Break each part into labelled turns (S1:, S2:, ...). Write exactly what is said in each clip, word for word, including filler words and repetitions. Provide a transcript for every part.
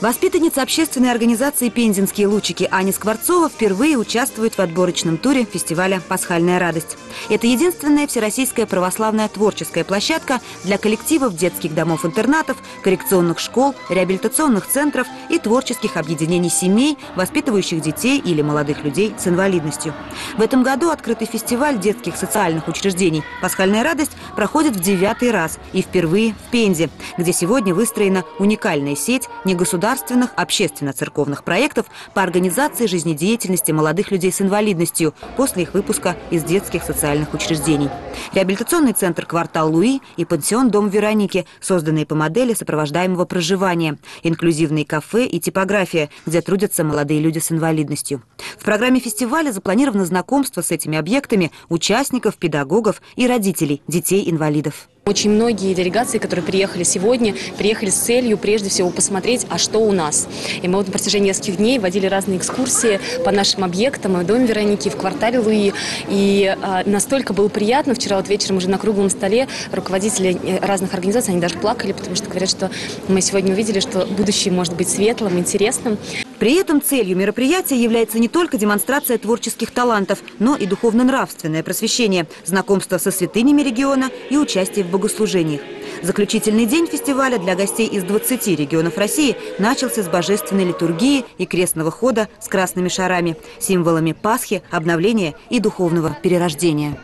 S1: Воспитанница общественной организации «Пензенские лучики» Аня Скворцова впервые участвует в отборочном туре фестиваля «Пасхальная радость». Это единственная всероссийская православная творческая площадка для коллективов детских домов-интернатов, коррекционных школ, реабилитационных центров и творческих объединений семей, воспитывающих детей или молодых людей с инвалидностью. В этом году открытый фестиваль детских социальных учреждений «Пасхальная радость» проходит в девятый раз и впервые в Пензе, где сегодня выстроена уникальная сеть негосударственных общественно-церковных проектов по организации жизнедеятельности молодых людей с инвалидностью после их выпуска из детских социальных учреждений. Реабилитационный центр «Квартал Луи» и пансион «Дом Вероники», созданные по модели сопровождаемого проживания, инклюзивные кафе и типография, где трудятся молодые люди с инвалидностью. В программе фестиваля запланировано знакомство с этими объектами участников, педагогов и родителей детей-инвалидов.
S2: Очень многие делегации, которые приехали сегодня, приехали с целью прежде всего посмотреть, а что у нас. И мы вот на протяжении нескольких дней водили разные экскурсии по нашим объектам, и в Доме Вероники, и в квартале Луи. И а, настолько было приятно. Вчера вот вечером уже на круглом столе руководители разных организаций, они даже плакали, потому что говорят, что мы сегодня увидели, что будущее может быть светлым, интересным.
S1: При этом целью мероприятия является не только демонстрация творческих талантов, но и духовно-нравственное просвещение, знакомство со святынями региона и участие в богослужениях. Заключительный день фестиваля для гостей из двадцати регионов России начался с божественной литургии и крестного хода с красными шарами, символами Пасхи, обновления и духовного перерождения.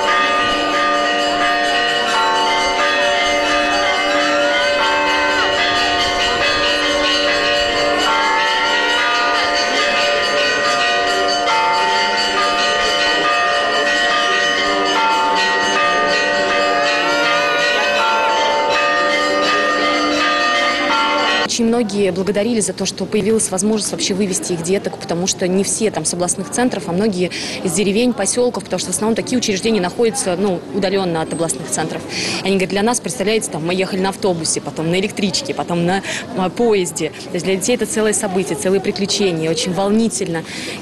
S2: Очень многие благодарили за то, что появилась возможность вообще вывести их деток, потому что не все там с областных центров, а многие из деревень, поселков, потому что в основном такие учреждения находятся ну, удаленно от областных центров. Они говорят, для нас, представляете, там, мы ехали на автобусе, потом на электричке, потом на а, поезде. То есть для детей это целое событие, целые приключения, очень волнительно.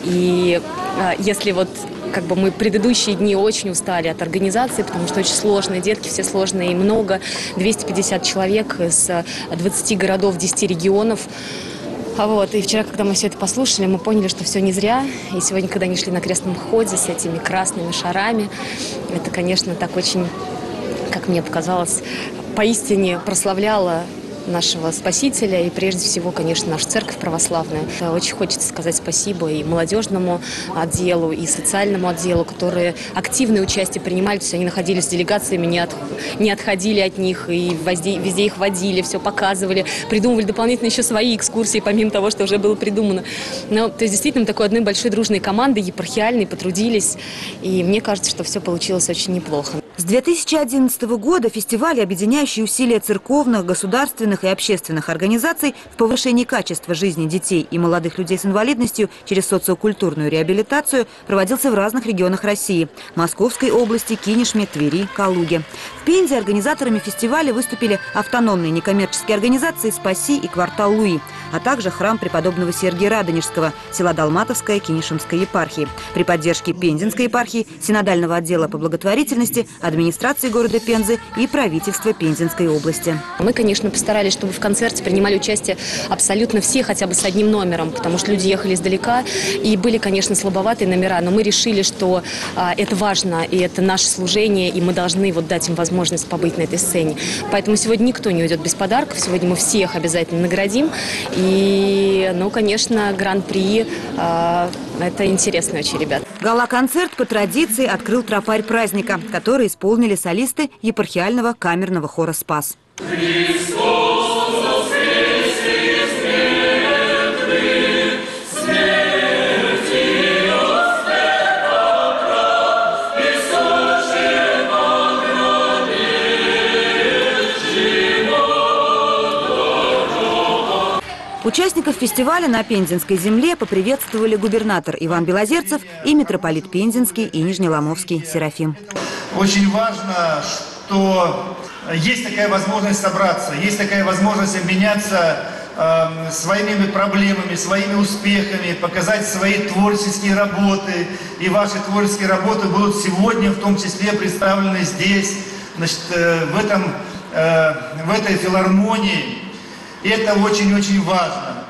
S2: И а, если вот как бы мы предыдущие дни очень устали от организации, потому что очень сложные детки, все сложные и много. двести пятьдесят человек из двадцати городов, десяти регионов. А вот, и вчера, когда мы все это послушали, мы поняли, что все не зря. И сегодня, когда они шли на крестном ходе с этими красными шарами, это, конечно, так очень, как мне показалось, поистине прославляло нашего Спасителя и, прежде всего, конечно, нашу церковь православную. Очень хочется сказать спасибо и молодежному отделу, и социальному отделу, которые активное участие принимали. То есть они находились с делегациями, не, от, не отходили от них, и везде, везде их водили, все показывали, придумывали дополнительно еще свои экскурсии, помимо того, что уже было придумано. Но, то есть, действительно, такой одной большой дружной командой, епархиальной, потрудились. И мне кажется, что все получилось очень неплохо.
S1: С две тысячи одиннадцатого года фестиваль, объединяющий усилия церковных, государственных и общественных организаций в повышении качества жизни детей и молодых людей с инвалидностью через социокультурную реабилитацию, проводился в разных регионах России – Московской области, Кинешме, Твери, Калуге. В Пензе организаторами фестиваля выступили автономные некоммерческие организации «Спаси» и «Квартал Луи», а также храм преподобного Сергия Радонежского, села Долматовская Кинешемской епархии. При поддержке Пензенской епархии, синодального отдела по благотворительности, администрации города Пензы и правительства Пензенской области.
S2: Мы, конечно, постарались, чтобы в концерте принимали участие абсолютно все, хотя бы с одним номером, потому что люди ехали издалека, и были, конечно, слабоватые номера, но мы решили, что а, это важно, и это наше служение, и мы должны вот дать им возможность побыть на этой сцене. Поэтому сегодня никто не уйдет без подарков, сегодня мы всех обязательно наградим, и, ну, конечно, гран-при а, это интересно очень, ребят.
S1: Гала-концерт по традиции открыл тропарь праздника, который исполнили солисты епархиального камерного хора «Спас». Участников фестиваля на Пензенской земле поприветствовали губернатор Иван Белозерцев и митрополит Пензенский и Нижнеломовский Серафим.
S3: Очень важно, что есть такая возможность собраться, есть такая возможность обменяться э, своими проблемами, своими успехами, показать свои творческие работы. И ваши творческие работы будут сегодня в том числе представлены здесь, значит, э, в, этом, э, в этой филармонии. И это очень-очень важно.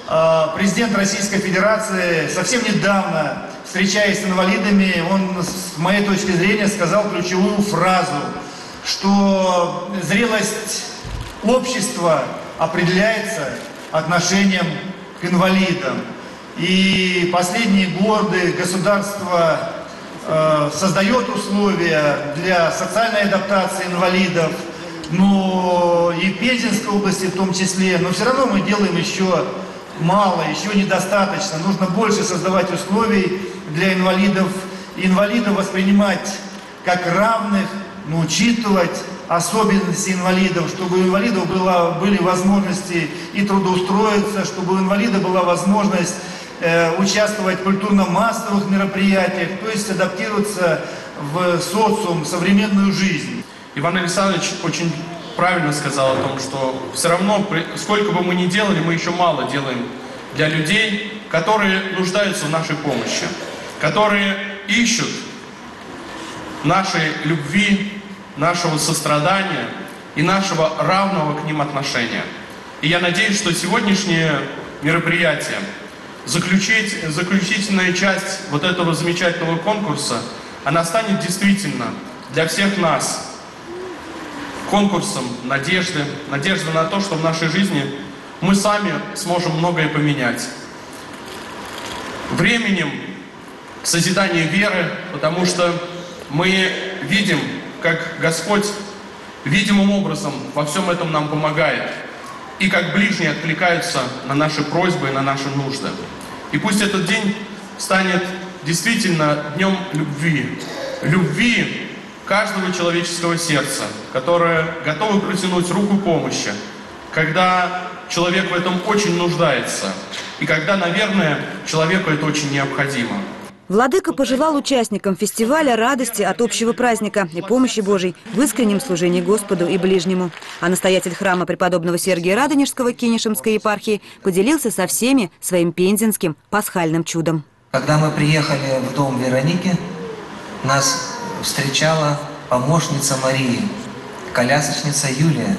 S3: Президент Российской Федерации совсем недавно, встречаясь с инвалидами, он, с моей точки зрения, сказал ключевую фразу, что зрелость общества определяется отношением к инвалидам. И последние годы государство э, создает условия для социальной адаптации инвалидов, но и в Пензенской области в том числе, но все равно мы делаем еще мало, еще недостаточно. Нужно больше создавать условий для инвалидов, инвалидов воспринимать как равных, но учитывать особенности инвалидов, чтобы у инвалидов было, были возможности и трудоустроиться, чтобы у инвалида была возможность э, участвовать в культурно-массовых мероприятиях, то есть адаптироваться в социум, в современную жизнь.
S4: Иван Александрович очень правильно сказал о том, что все равно, сколько бы мы ни делали, мы еще мало делаем для людей, которые нуждаются в нашей помощи, которые ищут нашей любви, нашего сострадания и нашего равного к ним отношения. И я надеюсь, что сегодняшнее мероприятие, заключить, заключительная часть вот этого замечательного конкурса, она станет действительно для всех нас конкурсом надежды, надежды на то, что в нашей жизни мы сами сможем многое поменять. Временем созидания веры, потому что мы видим, как Господь видимым образом во всем этом нам помогает, и как ближние откликаются на наши просьбы и на наши нужды. И пусть этот день станет действительно днем любви, любви каждого человеческого сердца, которое готово протянуть руку помощи, когда человек в этом очень нуждается, и когда, наверное, человеку это очень необходимо.
S1: Владыка пожелал участникам фестиваля радости от общего праздника и помощи Божией в искреннем служении Господу и ближнему. А настоятель храма преподобного Сергия Радонежского Кинешемской епархии поделился со всеми своим пензенским пасхальным чудом.
S5: Когда мы приехали в дом Вероники, нас встречала помощница Марии, колясочница Юлия.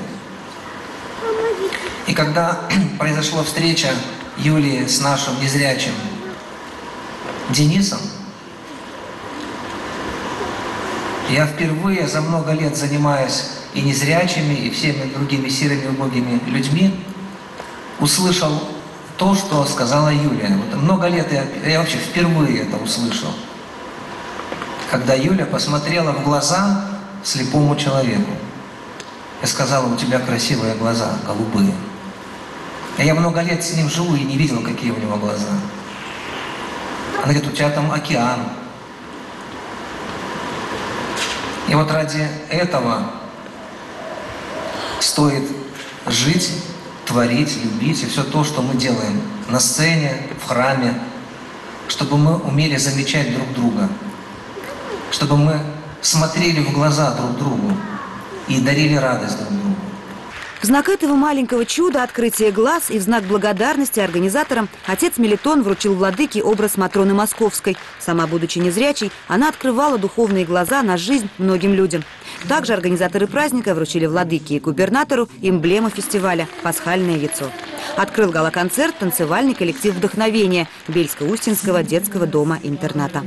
S5: И когда произошла встреча Юлии с нашим незрячим Денисом, я впервые за много лет, занимаясь и незрячими, и всеми другими серыми убогими людьми, услышал то, что сказала Юлия. Вот много лет я, я вообще впервые это услышал. Когда Юля посмотрела в глаза слепому человеку. Я сказала: у тебя красивые глаза, голубые. А я много лет с ним живу и не видел, какие у него глаза. Она говорит: у тебя там океан. И вот ради этого стоит жить, творить, любить, и все то, что мы делаем на сцене, в храме, чтобы мы умели замечать друг друга, чтобы мы смотрели в глаза друг другу и дарили радость друг другу.
S1: В знак этого маленького чуда открытия глаз и в знак благодарности организаторам отец Мелитон вручил владыке образ Матроны Московской. Сама, будучи незрячей, она открывала духовные глаза на жизнь многим людям. Также организаторы праздника вручили владыке и губернатору эмблему фестиваля «Пасхальное яйцо». Открыл гала-концерт танцевальный коллектив «Вдохновение» Бельско-Устинского детского дома-интерната.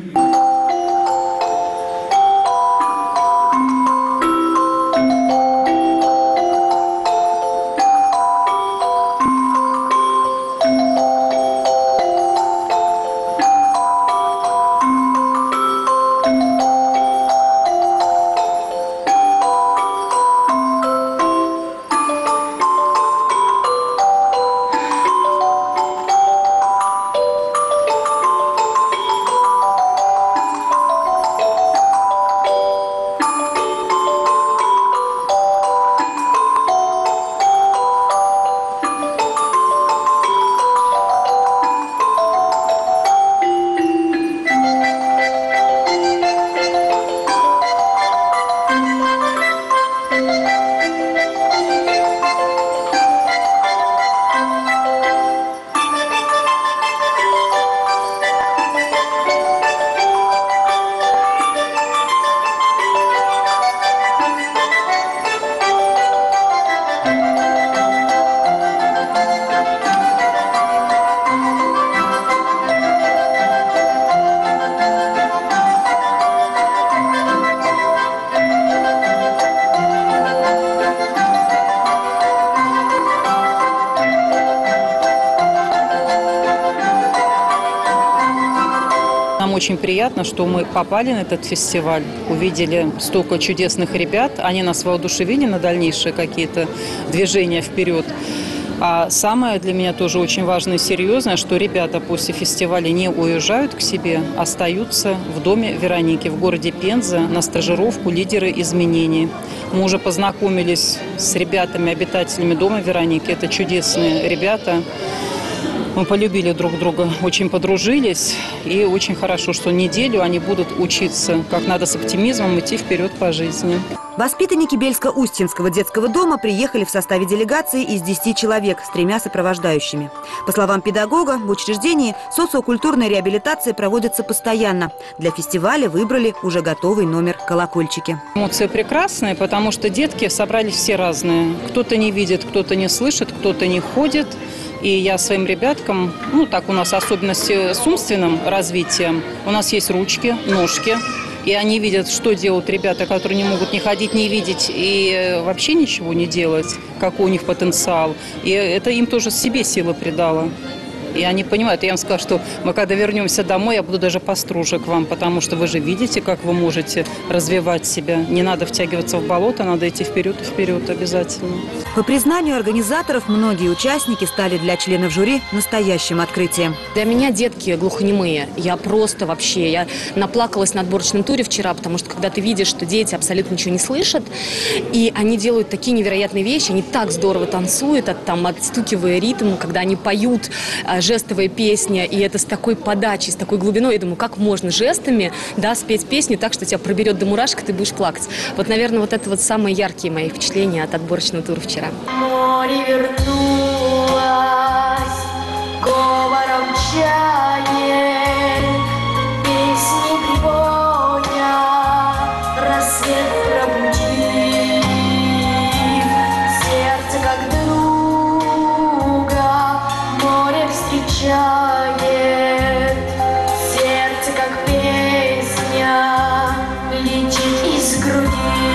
S6: очень приятно, что мы попали на этот фестиваль, увидели столько чудесных ребят. Они нас воодушевили на дальнейшие какие-то движения вперед. А самое для меня тоже очень важное и серьезное, что ребята после фестиваля не уезжают к себе, остаются в доме Вероники в городе Пенза на стажировку «Лидеры изменений». Мы уже познакомились с ребятами, обитателями дома Вероники. Это чудесные ребята. Мы полюбили друг друга, очень подружились. И очень хорошо, что неделю они будут учиться, как надо с оптимизмом идти вперед по жизни.
S1: Воспитанники Бельско-Устинского детского дома приехали в составе делегации из десяти человек с тремя сопровождающими. По словам педагога, в учреждении социокультурная реабилитация проводится постоянно. Для фестиваля выбрали уже готовый номер «Колокольчики».
S6: Эмоции прекрасные, потому что детки собрались все разные. Кто-то не видит, кто-то не слышит, кто-то не ходит. И я своим ребяткам, ну так у нас особенности с умственным развитием, у нас есть ручки, ножки. И они видят, что делают ребята, которые не могут ни ходить, ни видеть и вообще ничего не делать, какой у них потенциал. И это им тоже себе силы придало. И они понимают, я им скажу, что мы когда вернемся домой, я буду даже построже к вам, потому что вы же видите, как вы можете развивать себя. Не надо втягиваться в болото, надо идти вперед и вперед обязательно.
S1: По признанию организаторов, многие участники стали для членов жюри настоящим открытием.
S2: Для меня детки глухонемые. Я просто вообще, я наплакалась на отборочном туре вчера, потому что когда ты видишь, что дети абсолютно ничего не слышат, и они делают такие невероятные вещи, они так здорово танцуют, от, там, отстукивая ритм, когда они поют жестовые песни, и это с такой подачей, с такой глубиной. Я думаю, как можно жестами, да, спеть песню так, что тебя проберет до мурашек, ты будешь плакать. Вот, наверное, вот это вот самые яркие мои впечатления от отборочного тура вчера.
S7: Море вернулось, говором чает, песни прибоя, рассвет пробудив, сердце как друга море встречает, сердце как песня летит из груди.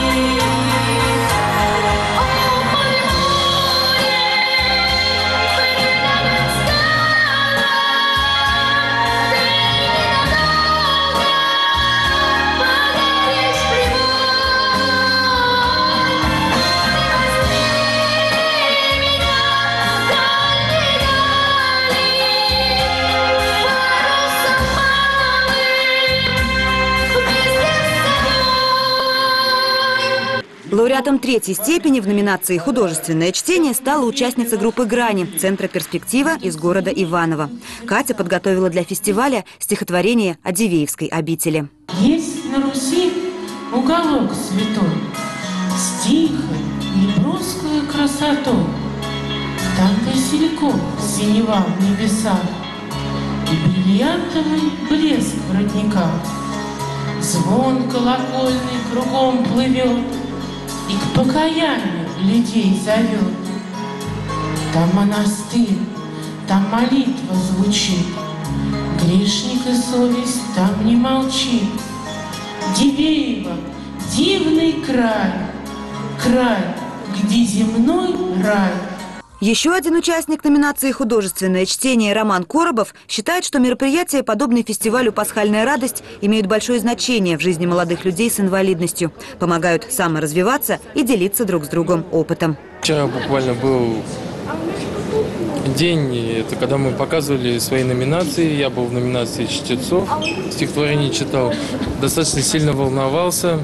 S1: Лауреатом третьей степени в номинации «Художественное чтение» стала участница группы «Грани» Центра «Перспектива» из города Иваново. Катя подготовила для фестиваля стихотворение о Дивеевской обители.
S8: Есть на Руси уголок святой, с тихой, неброской красотой. Там васильком синевал небеса и бриллиантовый блеск в родниках. Звон колокольный кругом плывет и к покаянию людей зовет. Там монастырь, там молитва звучит, грешник и совесть там не молчит. Дивеево, дивный край, край, где земной рай.
S1: Еще один участник номинации «Художественное чтение» Роман Коробов считает, что мероприятия, подобные фестивалю «Пасхальная радость», имеют большое значение в жизни молодых людей с инвалидностью, помогают саморазвиваться и делиться друг с другом опытом.
S9: Вчера буквально был день, это когда мы показывали свои номинации. Я был в номинации чтецов, стихотворение читал, достаточно сильно волновался.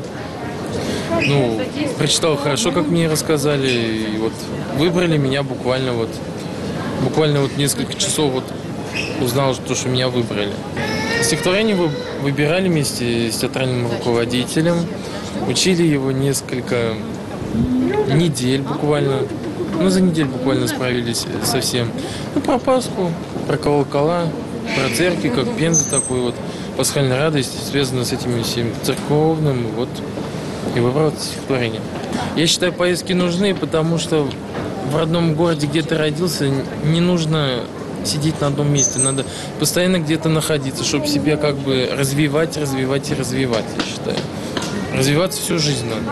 S9: Ну, прочитал хорошо, как мне рассказали, и вот выбрали меня буквально вот, буквально вот несколько часов вот узнал, что, что меня выбрали. Стихотворение вы выбирали вместе с театральным руководителем, учили его несколько недель буквально, ну за неделю буквально справились со всем. Ну, про Пасху, про колокола, про церкви, как Пенза такой вот, пасхальная радость, связана с этим всем церковным, вот. И выбрал это стихотворение. Я считаю, поездки нужны, потому что в родном городе, где ты родился, не нужно сидеть на одном месте. Надо постоянно где-то находиться, чтобы себя как бы развивать, развивать и развивать, я считаю. Развиваться всю жизнь надо.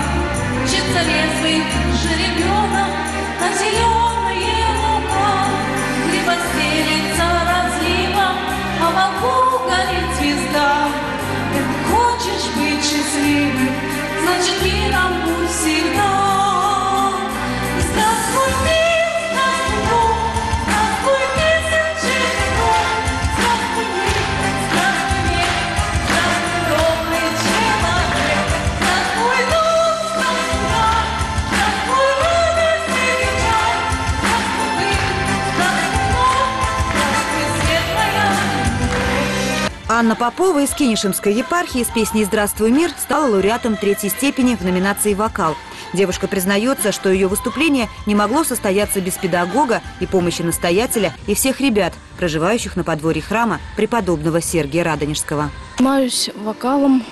S7: Учится резвый жеребенок на зеленые луга.
S1: Анна Попова из Кинешемской епархии с песней «Здравствуй, мир» стала лауреатом третьей степени в номинации «Вокал». Девушка признается, что ее выступление не могло состояться без педагога и помощи настоятеля и всех ребят, проживающих на подворье храма преподобного Сергия Радонежского.
S10: Занимаюсь вокалом,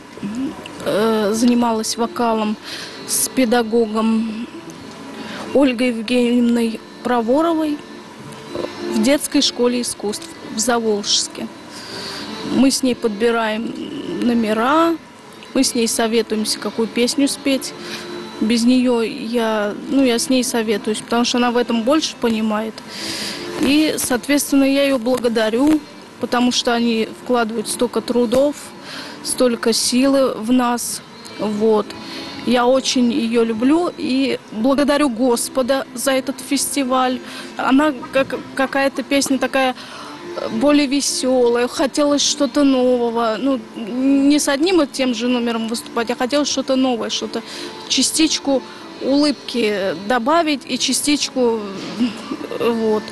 S10: э, занималась вокалом с педагогом Ольгой Евгеньевной Проворовой в детской школе искусств в Заволжске. Мы с ней подбираем номера, мы с ней советуемся, какую песню спеть. Без нее я, ну, я с ней советуюсь, потому что она в этом больше понимает. И, соответственно, я ее благодарю, потому что они вкладывают столько трудов, столько силы в нас. Вот. Я очень ее люблю и благодарю Господа за этот фестиваль. Она как какая-то песня такая более веселая, хотелось что-то нового. Ну, не с одним и тем же номером выступать, а хотелось что-то новое, что-то, частичку улыбки добавить и частичку, вот,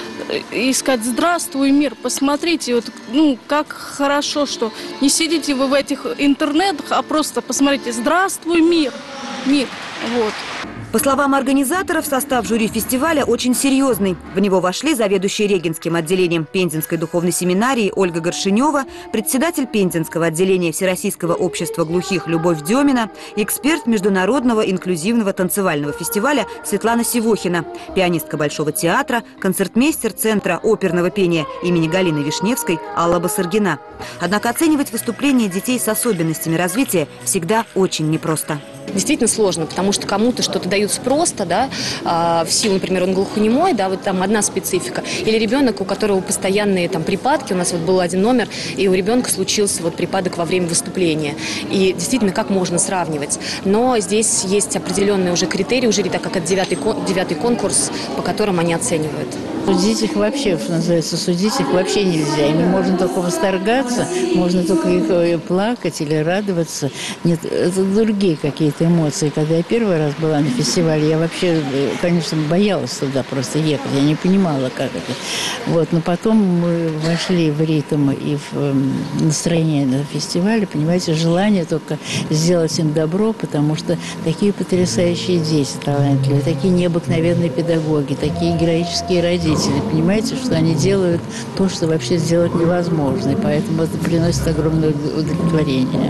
S10: и сказать: здравствуй, мир, посмотрите, вот, ну, как хорошо, что не сидите вы в этих интернетах, а просто посмотрите: здравствуй, мир, мир, вот.
S1: По словам организаторов, состав жюри фестиваля очень серьезный. В него вошли заведующий Регинским отделением Пензенской духовной семинарии Ольга Горшинева, председатель Пензенского отделения Всероссийского общества глухих Любовь Демина, эксперт Международного инклюзивного танцевального фестиваля Светлана Сивохина, пианистка Большого театра, концертмейстер Центра оперного пения имени Галины Вишневской Алла Басаргина. Однако оценивать выступления детей с особенностями развития всегда очень непросто.
S2: Действительно сложно, потому что кому-то что-то дается просто, да, а, в силу, например, он глухонемой, да, вот там одна специфика. Или ребенок, у которого постоянные там припадки, у нас вот был один номер, и у ребенка случился вот припадок во время выступления. И действительно, как можно сравнивать? Но здесь есть определенные уже критерии у жюри, так как это девятый, девятый конкурс, по которым они оценивают.
S11: Судить их вообще, что называется, судить их вообще нельзя. Ими можно только восторгаться, можно только их плакать или радоваться. Нет, это другие какие-то эмоции. Когда я первый раз была на фестивале, я вообще, конечно, боялась туда просто ехать. Я не понимала, как это. Вот, но потом мы вошли в ритм и в настроение на фестивале. Понимаете, желание только сделать им добро, потому что такие потрясающие дети талантливые, такие необыкновенные педагоги, такие героические родители. Понимаете, что они делают то, что вообще сделать невозможно. И поэтому это приносит огромное удовлетворение.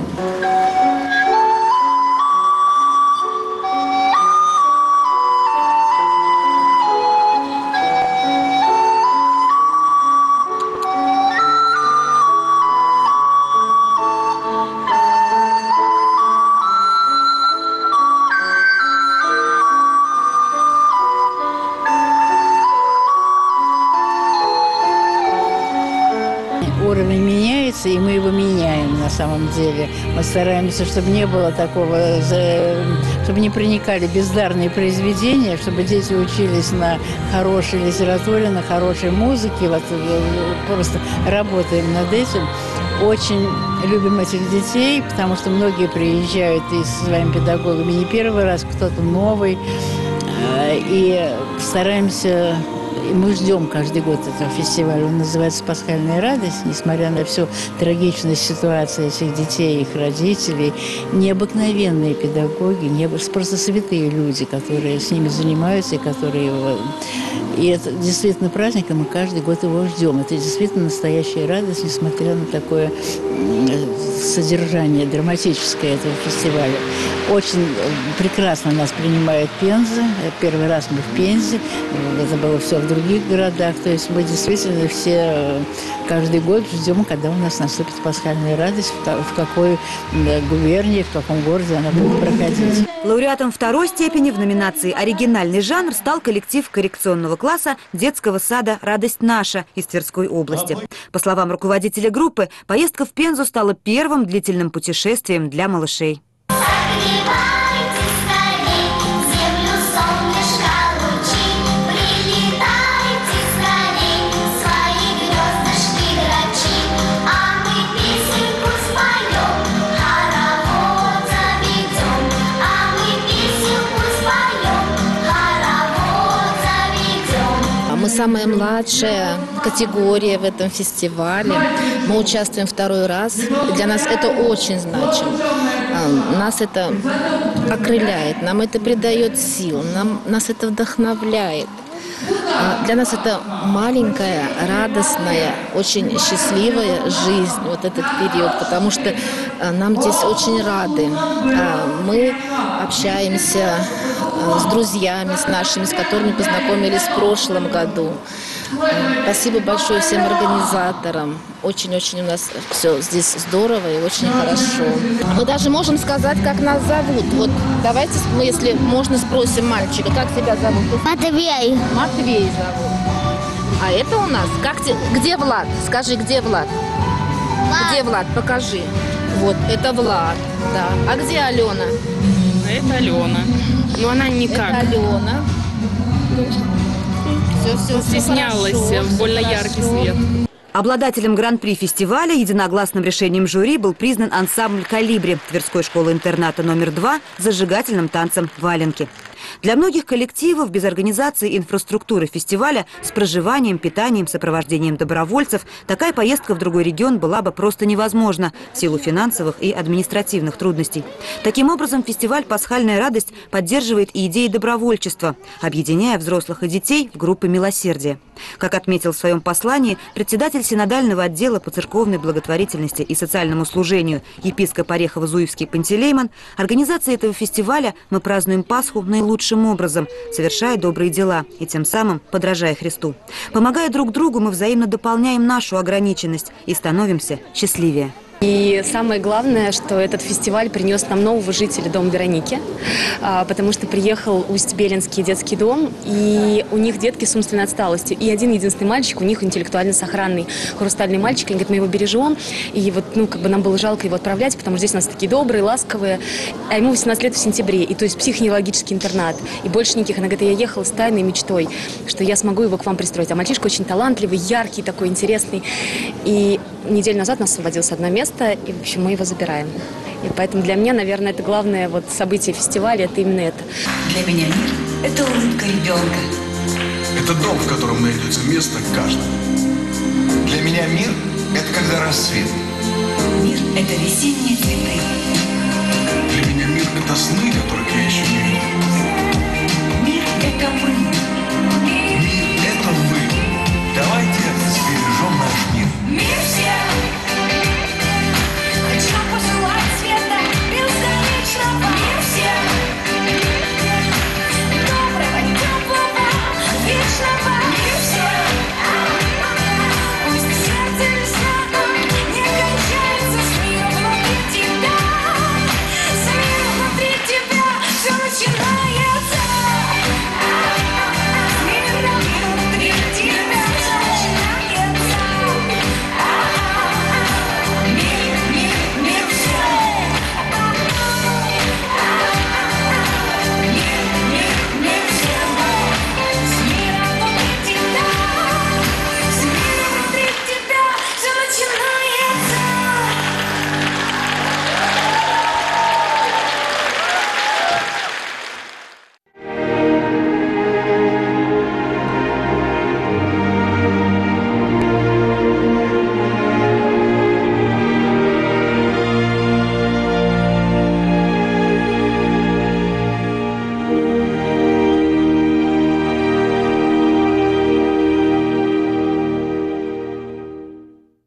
S11: Уровень меняется, и мы его меняем на самом деле. Мы стараемся, чтобы не было такого, чтобы не проникали бездарные произведения, чтобы дети учились на хорошей литературе, на хорошей музыке. Вот просто работаем над этим. Очень любим этих детей, потому что многие приезжают и со своими педагогами не первый раз, кто-то новый. И стараемся... И мы ждем каждый год этого фестиваля. Он называется «Пасхальная радость». Несмотря на всю трагичность ситуации этих детей, их родителей, необыкновенные педагоги, не... просто святые люди, которые с ними занимаются, и которые его... И это действительно праздник, и мы каждый год его ждем. Это действительно настоящая радость, несмотря на такое содержание драматическое этого фестиваля. Очень прекрасно нас принимает Пенза. Первый раз мы в Пензе. Это было все в других городах. То есть мы действительно все каждый год ждем, когда у нас наступит пасхальная радость, в какой губернии, в каком городе она будет проходить.
S1: Лауреатом второй степени в номинации «Оригинальный жанр» стал коллектив коррекционного класса детского сада «Радость наша» из Тверской области. По словам руководителя группы, поездка в Пензу стала первым длительным путешествием для малышей.
S7: Согревайтесь,
S12: самая младшая категория в этом фестивале. Мы участвуем второй раз. Для нас это очень значимо. Нас это окрыляет, нам это придает сил, нам, нас это вдохновляет. Для нас это маленькая, радостная, очень счастливая жизнь, вот этот период, потому что нам здесь очень рады. Мы общаемся с друзьями, с нашими, с которыми познакомились в прошлом году. Спасибо большое всем организаторам. Очень-очень у нас все здесь здорово и очень хорошо. Мы даже можем сказать, как нас зовут. Вот давайте мы, если можно, спросим мальчика, как тебя зовут?
S13: Матвей.
S12: Матвей зовут. А это у нас, как те, где Влад? Скажи, где Влад? Влад? Где Влад? Покажи. Вот, это Влад, да. А где Алена?
S6: Это Алена. Но она никак.
S12: Это Алена. Все, все,
S6: Стеснялась,
S12: все хорошо,
S6: больно
S12: все
S6: яркий
S12: хорошо.
S6: свет.
S1: Обладателем гран-при фестиваля единогласным решением жюри был признан ансамбль «Калибри» Тверской школы-интерната номер два с зажигательным танцем «Валенки». Для многих коллективов без организации и инфраструктуры фестиваля с проживанием, питанием, сопровождением добровольцев такая поездка в другой регион была бы просто невозможна в силу финансовых и административных трудностей. Таким образом, фестиваль «Пасхальная радость» поддерживает и идеи добровольчества, объединяя взрослых и детей в группы милосердия. Как отметил в своем послании председатель синодального отдела по церковной благотворительности и социальному служению епископ Орехово-Зуевский Пантелеймон, организацией этого фестиваля мы празднуем Пасху наилучшим образом, совершая добрые дела и тем самым подражая Христу. Помогая друг другу, мы взаимно дополняем нашу ограниченность и становимся счастливее.
S2: И самое главное, что этот фестиваль принес нам нового жителя дома Вероники, потому что приехал Усть-Белинский детский дом, и у них детки с умственной отсталостью. И один единственный мальчик у них интеллектуально сохранный, хрустальный мальчик. Они говорят, мы его бережем. И вот, ну, как бы нам было жалко его отправлять, потому что здесь у нас такие добрые, ласковые. А ему восемнадцать лет в сентябре, и то есть психоневрологический интернат. И больше никаких. Она говорит, я ехала с тайной мечтой, что я смогу его к вам пристроить. А мальчишка очень талантливый, яркий такой, интересный. И неделю назад нас освободилось одно место, и, в общем, мы его забираем. И поэтому для меня, наверное, это главное вот событие фестиваля, это именно это.
S14: Для меня мир – это улыбка ребенка.
S15: Это дом, в котором найдется место каждому.
S16: Для меня мир – это когда рассвет.
S14: Мир – это весенние цветы.
S15: Для меня мир – это сны, которые